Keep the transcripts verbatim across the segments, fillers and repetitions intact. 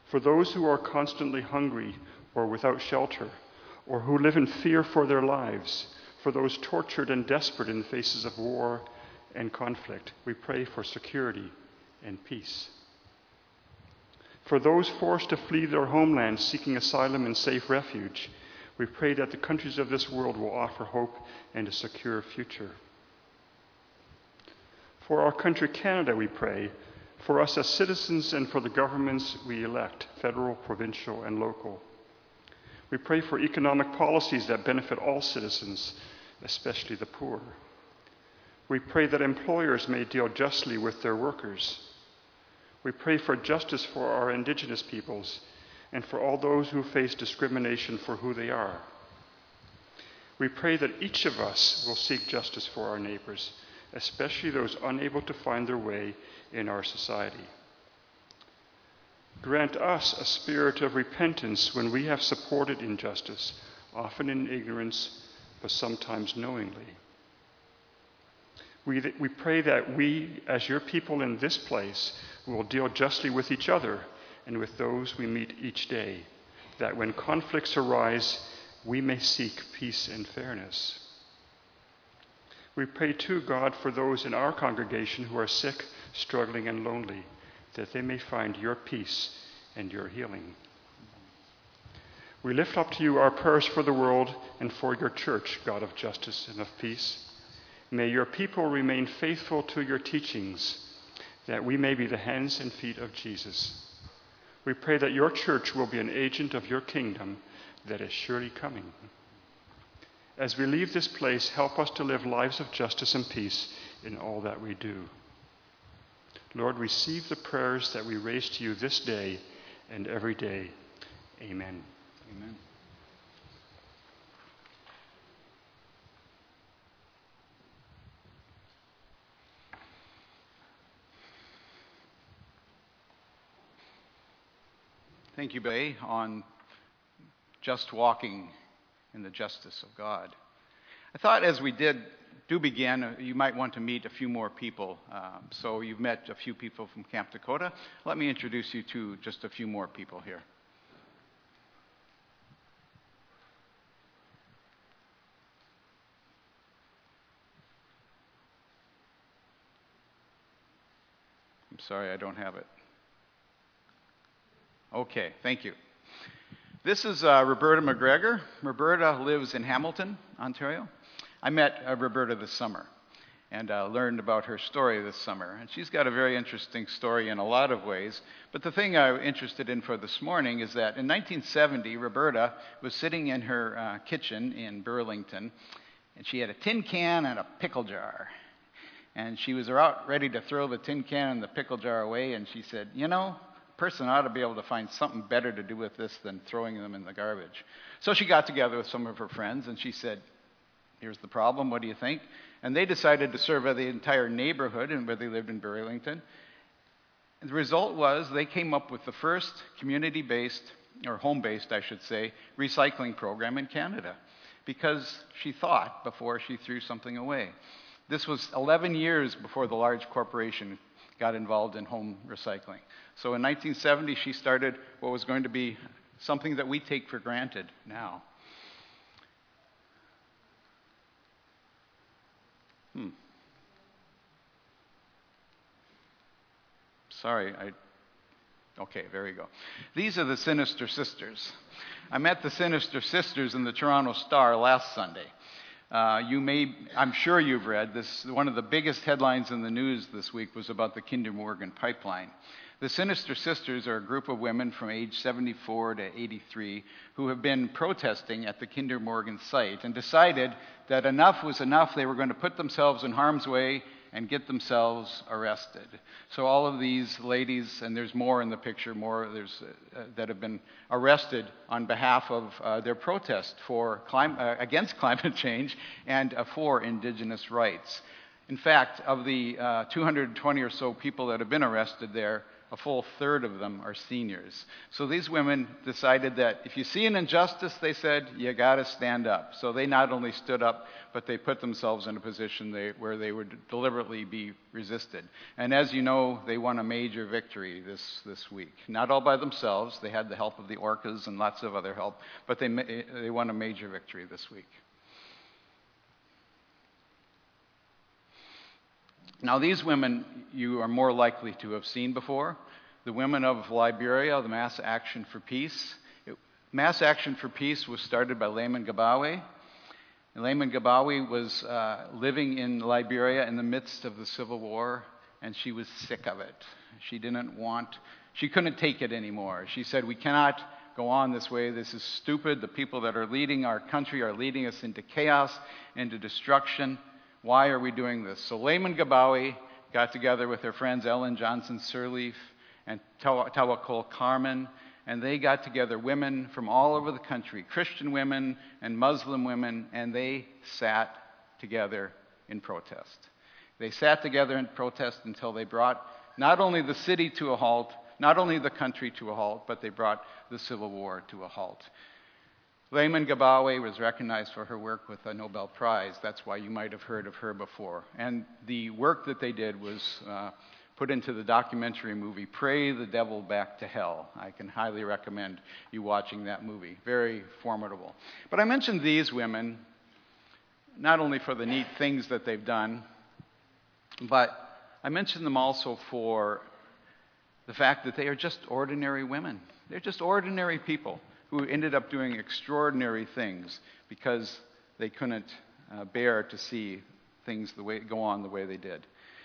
For those who are constantly hungry or without shelter, or who live in fear for their lives, for those tortured and desperate in the faces of war and conflict, we pray for security and peace. For those forced to flee their homelands seeking asylum and safe refuge, we pray that the countries of this world will offer hope and a secure future. For our country, Canada, we pray, for us as citizens and for the governments we elect, federal, provincial, and local. We pray for economic policies that benefit all citizens, especially the poor. We pray that employers may deal justly with their workers. We pray for justice for our Indigenous peoples and for all those who face discrimination for who they are. We pray that each of us will seek justice for our neighbors, especially those unable to find their way in our society. Grant us a spirit of repentance when we have supported injustice, often in ignorance, but sometimes knowingly. We, we pray that we, as your people in this place, will deal justly with each other and with those we meet each day, that when conflicts arise, we may seek peace and fairness. We pray too, God, for those in our congregation who are sick, struggling, and lonely, that they may find your peace and your healing. We lift up to you our prayers for the world and for your church, God of justice and of peace. May your people remain faithful to your teachings, that we may be the hands and feet of Jesus. We pray that your church will be an agent of your kingdom that is surely coming. As we leave this place, help us to live lives of justice and peace in all that we do. Lord, receive the prayers that we raise to you this day and every day. Amen. Amen. Thank you, Bay, on just walking in the justice of God. I thought as we did do begin, uh, you might want to meet a few more people. Um, so you've met a few people from Camp Dakota. Let me introduce you to just a few more people here. I'm sorry, I don't have it. Okay, thank you. This is uh, Roberta McGregor. Roberta lives in Hamilton, Ontario. I met uh, Roberta this summer and uh, learned about her story this summer. And she's got a very interesting story in a lot of ways. But the thing I'm interested in for this morning is that in nineteen seventy, Roberta was sitting in her uh, kitchen in Burlington, and she had a tin can and a pickle jar. And she was out ready to throw the tin can and the pickle jar away, and she said, you know, person ought to be able to find something better to do with this than throwing them in the garbage. So she got together with some of her friends and she said, here's the problem, what do you think? And they decided to survey the entire neighborhood and where they lived in Burlington. And the result was they came up with the first community-based, or home-based, I should say, recycling program in Canada, because she thought before she threw something away. This was eleven years before the large corporation got involved in home recycling. So in nineteen seventy, she started what was going to be something that we take for granted now. Hmm. Sorry, I... Okay, there we go. These are the Sinister Sisters. I met the Sinister Sisters in the Toronto Star last Sunday. Uh, you may, I'm sure you've read this. One of the biggest headlines in the news this week was about the Kinder Morgan pipeline. The Sinister Sisters are a group of women from age seventy-four to eighty-three who have been protesting at the Kinder Morgan site and decided that enough was enough. They were going to put themselves in harm's way and get themselves arrested. So all of these ladies, and there's more in the picture, more there's uh, that have been arrested on behalf of uh, their protest for clim- uh, against climate change and uh, for Indigenous rights. In fact, of the uh, two hundred twenty or so people that have been arrested there, a full third of them are seniors. So these women decided that if you see an injustice, they said, you got to stand up. So they not only stood up, but they put themselves in a position they, where they would deliberately be resisted. And as you know, they won a major victory this, this week. Not all by themselves. They had the help of the orcas and lots of other help, but they, they won a major victory this week. Now, these women you are more likely to have seen before. The women of Liberia, the Mass Action for Peace. It, Mass Action for Peace was started by Lamin Gabawe. And Lamin Gabawe was uh, living in Liberia in the midst of the Civil War, and she was sick of it. She didn't want, she couldn't take it anymore. She said, we cannot go on this way. This is stupid. The people that are leading our country are leading us into chaos, into destruction. Why are we doing this? So Lamin Gabawe got together with her friends Ellen Johnson Sirleaf and Tawakkol Carmen, and they got together women from all over the country, Christian women and Muslim women, and they sat together in protest. They sat together in protest until they brought not only the city to a halt, not only the country to a halt, but they brought the Civil War to a halt. Lamin Gabawe was recognized for her work with a Nobel Prize. That's why you might have heard of her before. And the work that they did was uh, put into the documentary movie, Pray the Devil Back to Hell. I can highly recommend you watching that movie. Very formidable. But I mentioned these women not only for the neat things that they've done, but I mentioned them also for the fact that they are just ordinary women. They're just ordinary people who ended up doing extraordinary things because they couldn't uh, bear to see things the way, go on the way they did.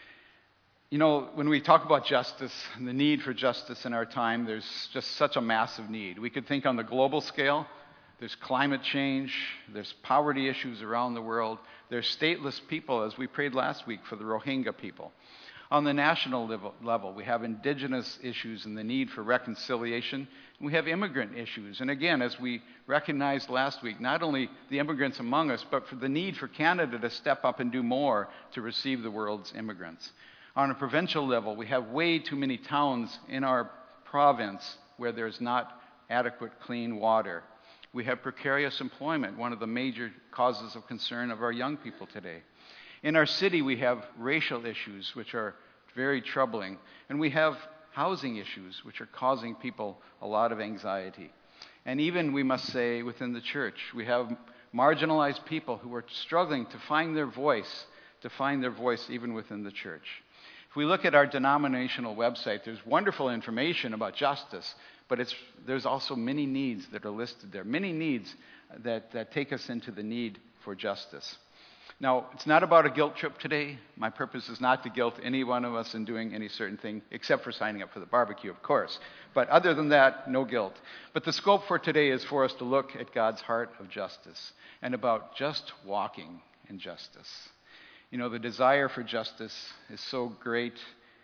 You know, when we talk about justice and the need for justice in our time, there's just such a massive need. We could think on the global scale. There's climate change. There's poverty issues around the world. There's stateless people, as we prayed last week for the Rohingya people. On the national level, we have indigenous issues and the need for reconciliation. We have immigrant issues. And again, as we recognized last week, not only the immigrants among us, but for the need for Canada to step up and do more to receive the world's immigrants. On a provincial level, we have way too many towns in our province where there's not adequate clean water. We have precarious employment, one of the major causes of concern of our young people today. In our city, we have racial issues, which are very troubling. And we have housing issues, which are causing people a lot of anxiety. And even, we must say, within the church, we have marginalized people who are struggling to find their voice, to find their voice even within the church. If we look at our denominational website, there's wonderful information about justice, but it's, there's also many needs that are listed there, many needs that, that take us into the need for justice. Now, it's not about a guilt trip today. My purpose is not to guilt any one of us in doing any certain thing, except for signing up for the barbecue, of course. But other than that, no guilt. But the scope for today is for us to look at God's heart of justice and about just walking in justice. You know, the desire for justice is so great,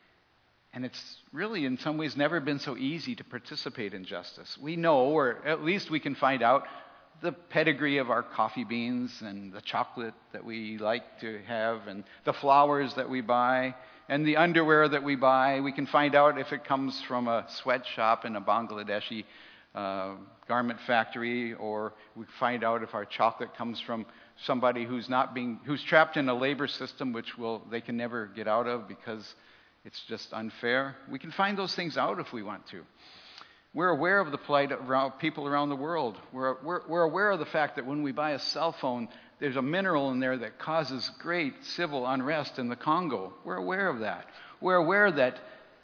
and it's really, in some ways, never been so easy to participate in justice. We know, or at least we can find out, the pedigree of our coffee beans and the chocolate that we like to have and the flowers that we buy and the underwear that we buy. We can find out if it comes from a sweatshop in a Bangladeshi uh, garment factory, or we find out if our chocolate comes from somebody who's not being, who's trapped in a labor system which will they can never get out of because it's just unfair. We can find those things out if we want to. We're aware of the plight of people around the world. We're, we're, we're aware of the fact that when we buy a cell phone, there's a mineral in there that causes great civil unrest in the Congo. We're aware of that. We're aware that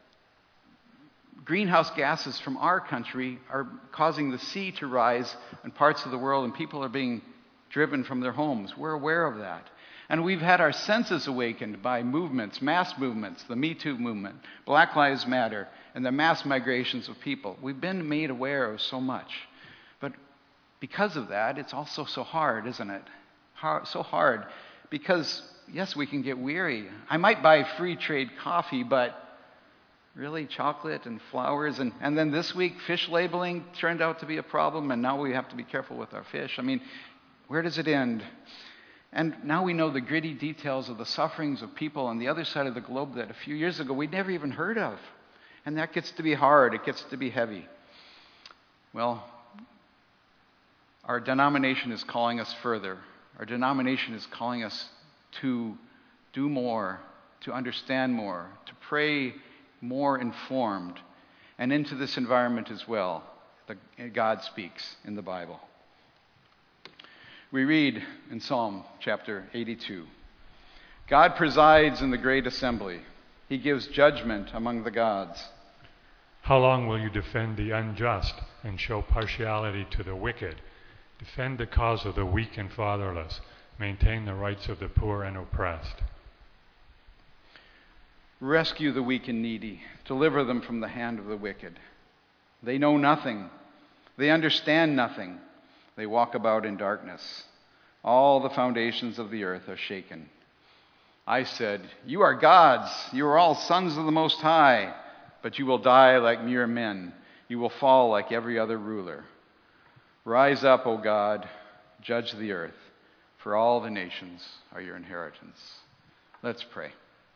greenhouse gases from our country are causing the sea to rise in parts of the world, and people are being driven from their homes. We're aware of that. And we've had our senses awakened by movements, mass movements, the Me Too movement, Black Lives Matter, and the mass migrations of people. We've been made aware of so much. But because of that, it's also so hard, isn't it? Hard, so hard because, yes, we can get weary. I might buy free trade coffee, but really chocolate and flowers. And, and then this week, fish labeling turned out to be a problem, and now we have to be careful with our fish. I mean, where does it end? And now we know the gritty details of the sufferings of people on the other side of the globe that a few years ago we'd never even heard of. And that gets to be hard. It gets to be heavy. Well, our denomination is calling us further. Our denomination is calling us to do more, to understand more, to pray more informed, and into this environment as well that God speaks in the Bible. We read in Psalm chapter eighty-two, God presides in the great assembly. He gives judgment among the gods. How long will you defend the unjust and show partiality to the wicked? Defend the cause of the weak and fatherless. Maintain the rights of the poor and oppressed. Rescue the weak and needy. Deliver them from the hand of the wicked. They know nothing. They understand nothing. They walk about in darkness. All the foundations of the earth are shaken. I said, you are gods. You are all sons of the Most High. But you will die like mere men. You will fall like every other ruler. Rise up, O God. Judge the earth. For all the nations are your inheritance. Let's pray.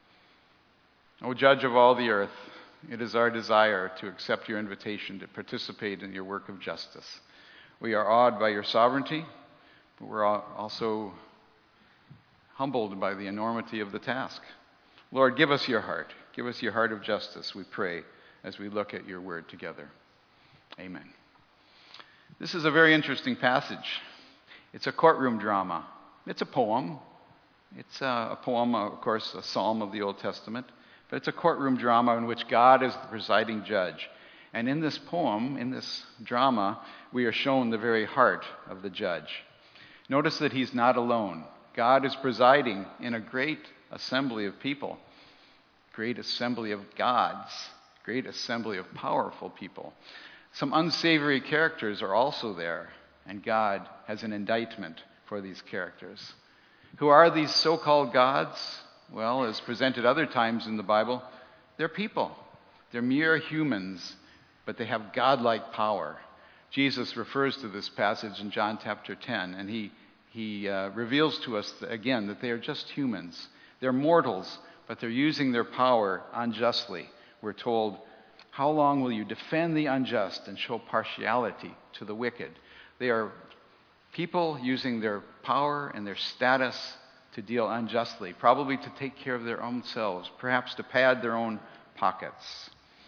O Judge of all the earth, it is our desire to accept your invitation to participate in your work of justice. We are awed by your sovereignty, but we're also humbled by the enormity of the task. Lord, give us your heart. Give us your heart of justice, we pray, as we look at your word together. Amen. This is a very interesting passage. It's a courtroom drama. It's a poem. It's a, a poem, of course, a psalm of the Old Testament. But it's a courtroom drama in which God is the presiding judge. And in this poem, in this drama, we are shown the very heart of the judge. Notice that he's not alone. God is presiding in a great assembly of people, great assembly of gods, great assembly of powerful people. Some unsavory characters are also there, and God has an indictment for these characters. Who are these so-called gods? Well, as presented other times in the Bible, they're people. They're mere humans, but they have godlike power. Jesus refers to this passage in John chapter ten, and he, he uh, reveals to us, that, again, that they are just humans. They're mortals, but they're using their power unjustly. We're told, how long will you defend the unjust and show partiality to the wicked? They are people using their power and their status to deal unjustly, probably to take care of their own selves, perhaps to pad their own pockets.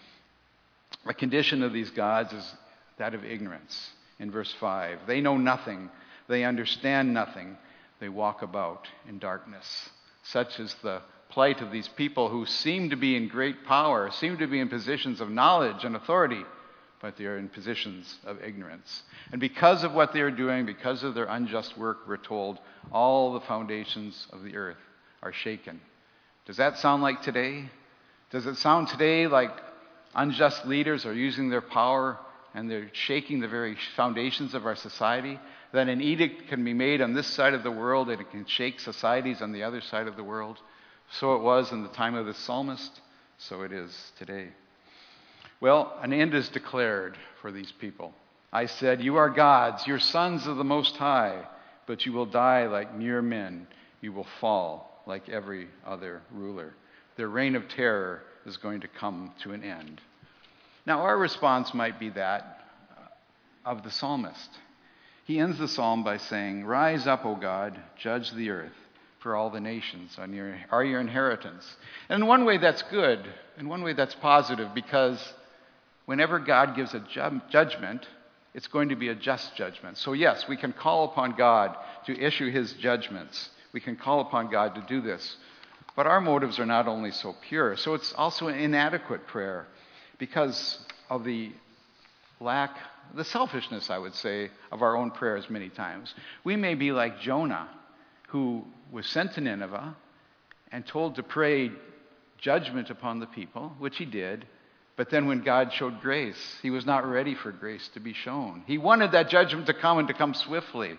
The condition of these gods is that of ignorance. In verse five, they know nothing, they understand nothing, they walk about in darkness. Such is the plight of these people who seem to be in great power, seem to be in positions of knowledge and authority, but they are in positions of ignorance. And because of what they are doing, because of their unjust work, we're told, all the foundations of the earth are shaken. Does that sound like today? Does it sound today like unjust leaders are using their power and they're shaking the very foundations of our society? That an edict can be made on this side of the world and it can shake societies on the other side of the world? So it was in the time of the psalmist, so it is today. Well, an end is declared for these people. I said, you are gods, you're sons of the Most High, but you will die like mere men. You will fall like every other ruler. Their reign of terror is going to come to an end. Now, our response might be that of the psalmist. He ends the psalm by saying, rise up, O God, judge the earth, for all the nations are your inheritance. And in one way that's good. In one way that's positive, because whenever God gives a ju- judgment, it's going to be a just judgment. So yes, we can call upon God to issue his judgments. We can call upon God to do this. But our motives are not only so pure, so it's also an inadequate prayer because of the lack, the selfishness, I would say, of our own prayers many times. We may be like Jonah, who was sent to Nineveh and told to pray judgment upon the people, which he did. But then when God showed grace, he was not ready for grace to be shown. He wanted that judgment to come and to come swiftly.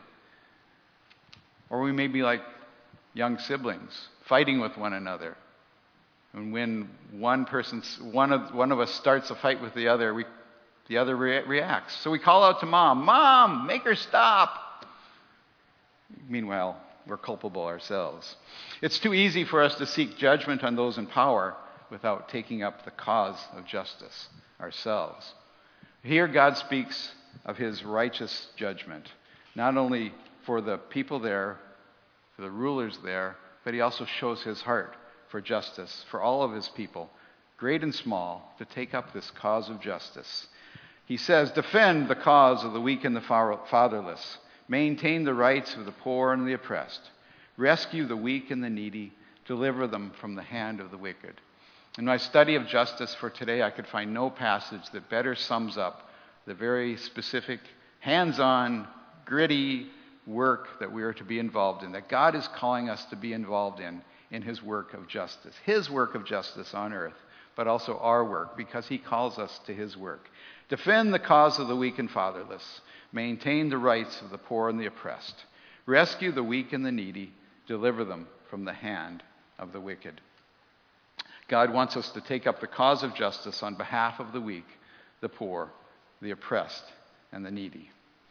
Or we may be like young siblings, fighting with one another. And when one person, one of, one of us starts a fight with the other, we, the other re- reacts. So we call out to mom, Mom, make her stop. Meanwhile, we're culpable ourselves. It's too easy for us to seek judgment on those in power without taking up the cause of justice ourselves. Here God speaks of his righteous judgment, not only for the people there, for the rulers there, but he also shows his heart for justice, for all of his people, great and small, to take up this cause of justice. He says, defend the cause of the weak and the fatherless. Maintain the rights of the poor and the oppressed. Rescue the weak and the needy. Deliver them from the hand of the wicked. In my study of justice for today, I could find no passage that better sums up the very specific, hands-on, gritty work that we are to be involved in, that God is calling us to be involved in, in his work of justice. His work of justice on earth, but also our work, because he calls us to his work. Defend the cause of the weak and fatherless. Maintain the rights of the poor and the oppressed. Rescue the weak and the needy. Deliver them from the hand of the wicked. God wants us to take up the cause of justice on behalf of the weak, the poor, the oppressed, and the needy.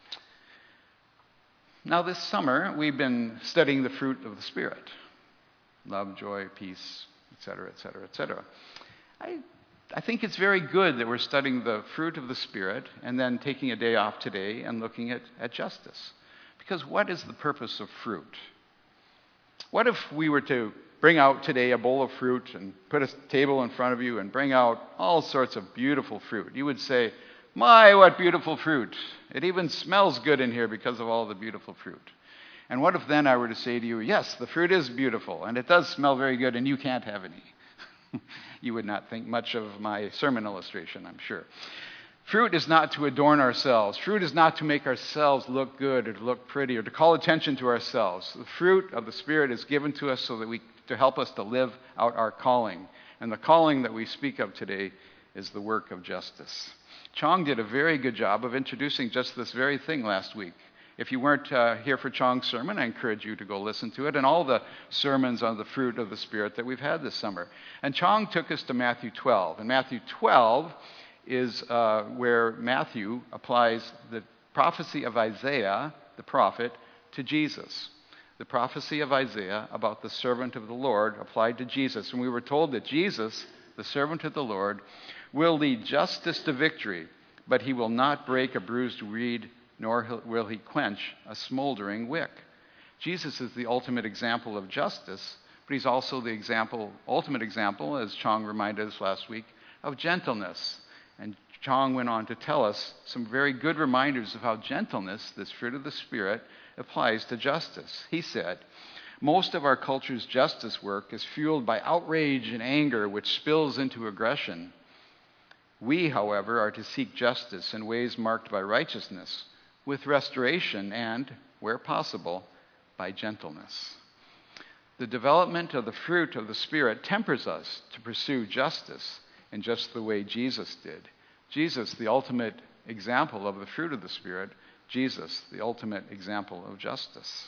Now this summer, we've been studying the fruit of the Spirit. Love, joy, peace, et cetera, et cetera, et cetera. I, I think it's very good that we're studying the fruit of the Spirit and then taking a day off today and looking at, at justice. Because what is the purpose of fruit? What if we were to bring out today a bowl of fruit and put a table in front of you and bring out all sorts of beautiful fruit? You would say, my, what beautiful fruit. It even smells good in here because of all the beautiful fruit. And what if then I were to say to you, yes, the fruit is beautiful and it does smell very good and you can't have any? You would not think much of my sermon illustration, I'm sure. Fruit is not to adorn ourselves. Fruit is not to make ourselves look good or to look pretty or to call attention to ourselves. The fruit of the Spirit is given to us so that we to help us to live out our calling. And the calling that we speak of today is the work of justice. Chong did a very good job of introducing just this very thing last week. If you weren't uh, here for Chong's sermon, I encourage you to go listen to it and all the sermons on the fruit of the Spirit that we've had this summer. And Chong took us to Matthew twelve. And Matthew twelve is uh, where Matthew applies the prophecy of Isaiah, the prophet, to Jesus. The prophecy of Isaiah about the servant of the Lord applied to Jesus. And we were told that Jesus, the servant of the Lord, will lead justice to victory, but he will not break a bruised reed, nor will he quench a smoldering wick. Jesus is the ultimate example of justice, but he's also the example, ultimate example, as Chong reminded us last week, of gentleness. And Chong went on to tell us some very good reminders of how gentleness, this fruit of the Spirit, applies to justice. He said, most of our culture's justice work is fueled by outrage and anger, which spills into aggression. We, however, are to seek justice in ways marked by righteousness, with restoration and, where possible, by gentleness. The development of the fruit of the Spirit tempers us to pursue justice in just the way Jesus did. Jesus, the ultimate example of the fruit of the Spirit. Jesus, the ultimate example of justice.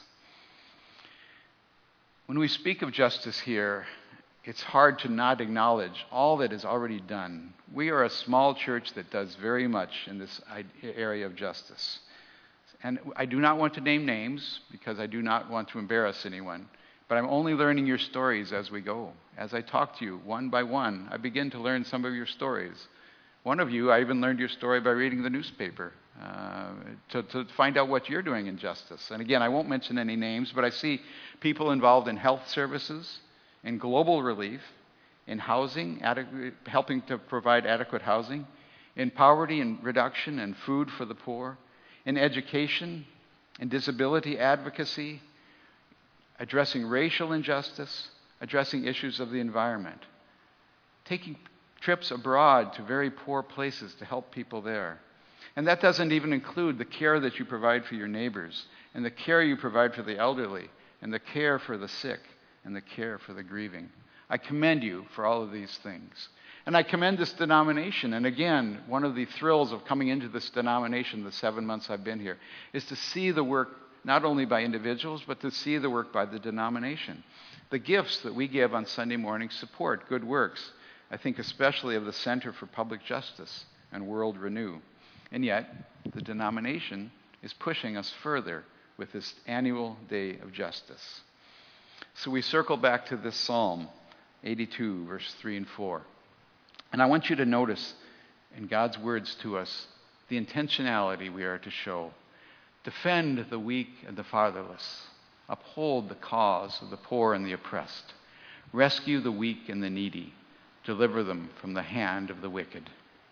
When we speak of justice here, it's hard to not acknowledge all that is already done. We are a small church that does very much in this area of justice. And I do not want to name names because I do not want to embarrass anyone. But I'm only learning your stories as we go. As I talk to you one by one, I begin to learn some of your stories. One of you, I even learned your story by reading the newspaper uh, to, to find out what you're doing in justice. And again, I won't mention any names, but I see people involved in health services, in global relief, in housing, adequate, helping to provide adequate housing, in poverty and reduction and food for the poor, in education, in disability advocacy, addressing racial injustice, addressing issues of the environment, taking trips abroad to very poor places to help people there. And that doesn't even include the care that you provide for your neighbors, and the care you provide for the elderly, and the care for the sick, and the care for the grieving. I commend you for all of these things. And I commend this denomination. And again, one of the thrills of coming into this denomination the seven months I've been here is to see the work not only by individuals, but to see the work by the denomination. The gifts that we give on Sunday morning support good works. I think especially of the Center for Public Justice and World Renew. And yet, the denomination is pushing us further with this annual Day of Justice. So we circle back to this psalm eighty-two, verse three and four. And I want you to notice in God's words to us the intentionality we are to show. Defend the weak and the fatherless. Uphold the cause of the poor and the oppressed. Rescue the weak and the needy. Deliver them from the hand of the wicked.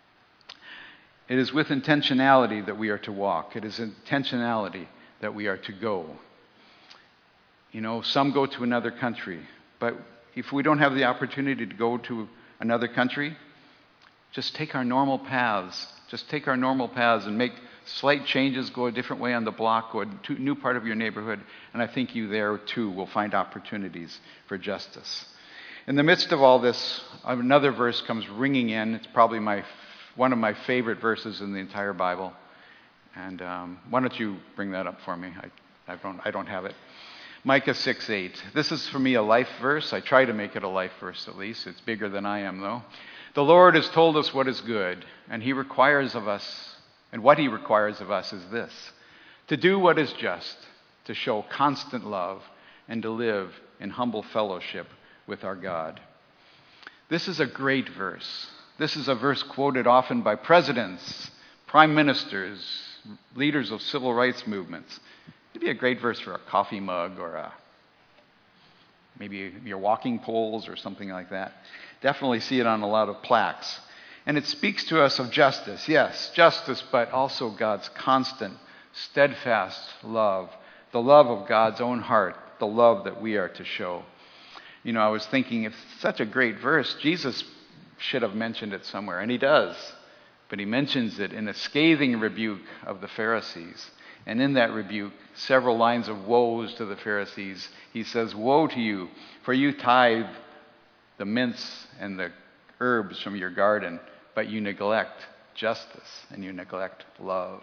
It is with intentionality that we are to walk. It is intentionality that we are to go. You know, some go to another country, but if we don't have the opportunity to go to another country, just take our normal paths. Just take our normal paths and make slight changes, go a different way on the block, go to a new part of your neighborhood, and I think you there too will find opportunities for justice. In the midst of all this, another verse comes ringing in. It's probably my one of my favorite verses in the entire Bible. And um, why don't you bring that up for me? I, I don't I don't have it. Micah six eight. This is for me a life verse. I try to make it a life verse at least. It's bigger than I am though. The Lord has told us what is good, and he requires of us, and what he requires of us is this: to do what is just, to show constant love, and to live in humble fellowship with our God. This is a great verse. This is a verse quoted often by presidents, prime ministers, leaders of civil rights movements. It'd be a great verse for a coffee mug or a, maybe your walking poles or something like that. Definitely see it on a lot of plaques. And it speaks to us of justice. Yes, justice, but also God's constant, steadfast love. The love of God's own heart. The love that we are to show. You know, I was thinking, if it's such a great verse, Jesus should have mentioned it somewhere. And he does. But he mentions it in a scathing rebuke of the Pharisees. And in that rebuke, several lines of woes to the Pharisees. He says, "Woe to you, for you tithe the mints and the herbs from your garden, but you neglect justice and you neglect love.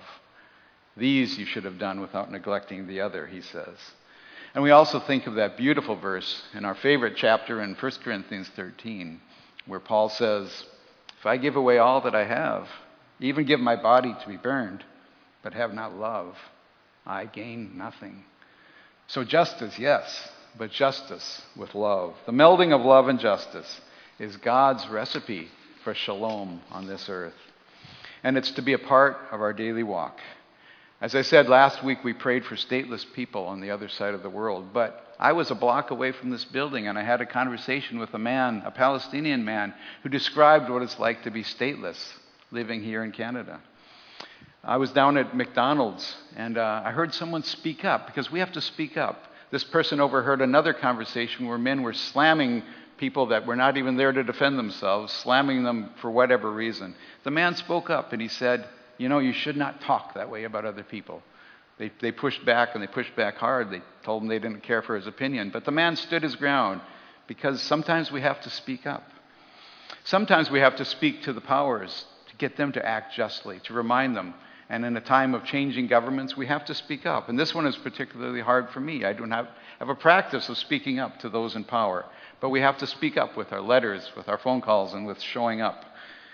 These you should have done without neglecting the other," he says. And we also think of that beautiful verse in our favorite chapter in First Corinthians thirteen, where Paul says, "If I give away all that I have, even give my body to be burned, but have not love, I gain nothing." So justice, yes, but justice with love. The melding of love and justice is God's recipe for shalom on this earth. And it's to be a part of our daily walk. As I said last week, we prayed for stateless people on the other side of the world. But I was a block away from this building, and I had a conversation with a man, a Palestinian man, who described what it's like to be stateless living here in Canada. I was down at McDonald's, and uh, I heard someone speak up, because we have to speak up. This person overheard another conversation where men were slamming people that were not even there to defend themselves, slamming them for whatever reason. The man spoke up, and he said, "You know, you should not talk that way about other people." They, they pushed back, and they pushed back hard. They told him they didn't care for his opinion. But the man stood his ground, because sometimes we have to speak up. Sometimes we have to speak to the powers to get them to act justly, to remind them. And in a time of changing governments, we have to speak up. And this one is particularly hard for me. I don't have, have a practice of speaking up to those in power. But we have to speak up with our letters, with our phone calls, and with showing up.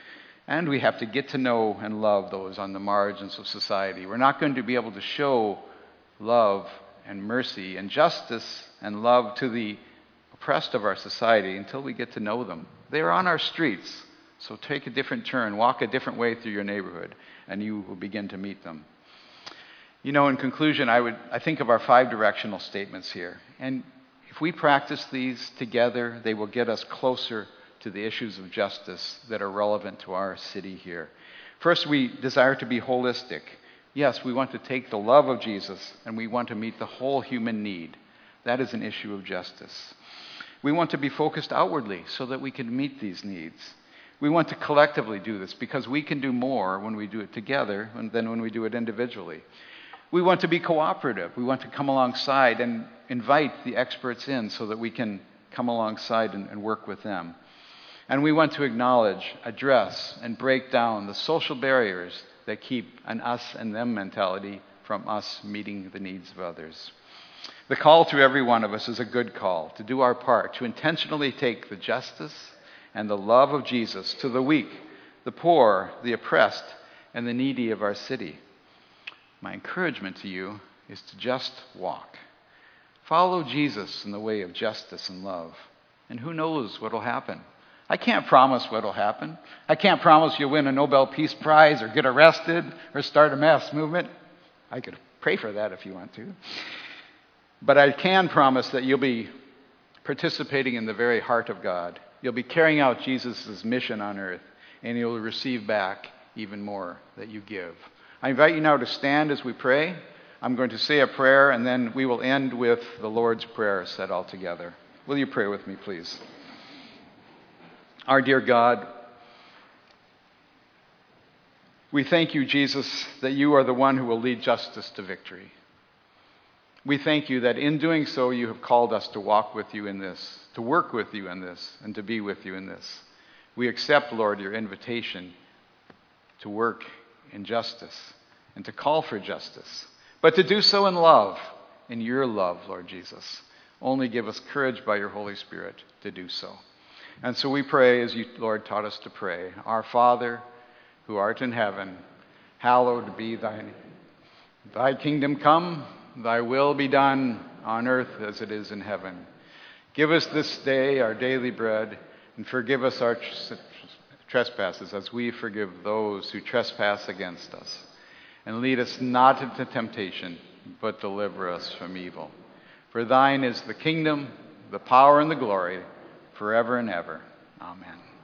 And we have to get to know and love those on the margins of society. We're not going to be able to show love and mercy and justice and love to the oppressed of our society until we get to know them. They are on our streets. So take a different turn, walk a different way through your neighborhood, and you will begin to meet them. You know, in conclusion, I would I think of our five directional statements here. And if we practice these together, they will get us closer to the issues of justice that are relevant to our city here. First, we desire to be holistic. Yes, we want to take the love of Jesus, and we want to meet the whole human need. That is an issue of justice. We want to be focused outwardly so that we can meet these needs. We want to collectively do this because we can do more when we do it together than when we do it individually. We want to be cooperative. We want to come alongside and invite the experts in so that we can come alongside and, and work with them. And we want to acknowledge, address, and break down the social barriers that keep an us and them mentality from us meeting the needs of others. The call to every one of us is a good call to do our part, to intentionally take the justice and the love of Jesus to the weak, the poor, the oppressed, and the needy of our city. My encouragement to you is to just walk. Follow Jesus in the way of justice and love. And who knows what will happen? I can't promise what will happen. I can't promise you'll win a Nobel Peace Prize or get arrested or start a mass movement. I could pray for that if you want to. But I can promise that you'll be participating in the very heart of God. You'll be carrying out Jesus' mission on earth, and you'll receive back even more that you give. I invite you now to stand as we pray. I'm going to say a prayer, and then we will end with the Lord's Prayer said all together. Will you pray with me, please? Our dear God, we thank you, Jesus, that you are the one who will lead justice to victory. We thank you that in doing so, you have called us to walk with you in this, to work with you in this, and to be with you in this. We accept, Lord, your invitation to work in justice and to call for justice, but to do so in love, in your love, Lord Jesus. Only give us courage by your Holy Spirit to do so. And so we pray as you, Lord, taught us to pray. Our Father, who art in heaven, hallowed be thy name. Thy kingdom come, thy will be done on earth as it is in heaven. Give us this day our daily bread, and forgive us our trespasses as we forgive those who trespass against us. And lead us not into temptation, but deliver us from evil. For thine is the kingdom, the power, and the glory, forever and ever. Amen.